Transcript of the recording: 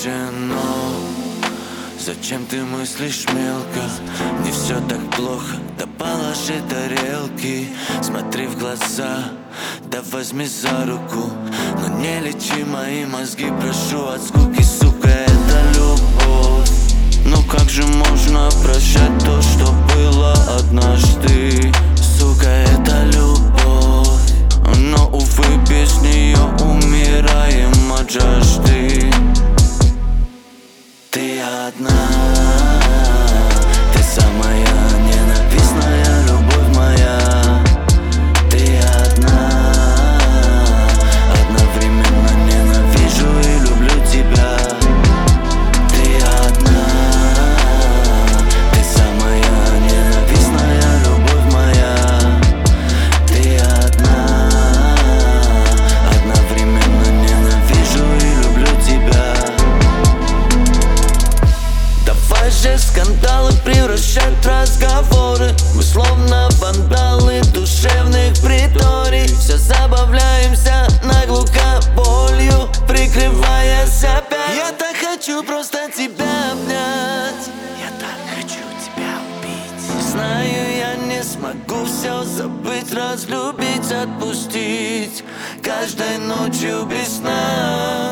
но зачем ты мыслишь мелко? Не все так плохо, да положи тарелки. Смотри в глаза, да возьми за руку. Но не лечи мои мозги, прошу, от скуки, сука, это любовь. Ну как же можно прощать то, что было однажды? Сука, это любовь. Но, увы, без нее умираем от жажды. Ты одна, ты самая ненавистная любовь моя. Ты одна, одновременно ненавижу и люблю тебя. Ты одна, ты самая ненавистная любовь моя. Ты одна, одновременно ненавижу и люблю тебя. Давай же скандалы превращать в разговоры. Мы словно вандалы душевных приторий. Все забавляемся наглухо болью, прикрываясь опять. Я так хочу просто тебя обнять. Я так хочу тебя убить. Знаю, я не смогу все забыть, разлюбить, отпустить. Каждой ночью без сна.